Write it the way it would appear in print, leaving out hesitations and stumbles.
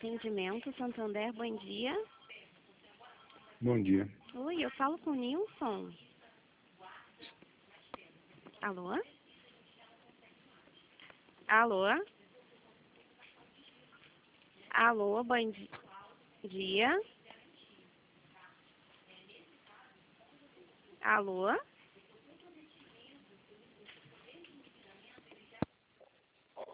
Atendimento Santander, bom dia. Bom dia. Oi, eu falo com o Nilson. Alô? Alô? Alô, bom dia. Alô?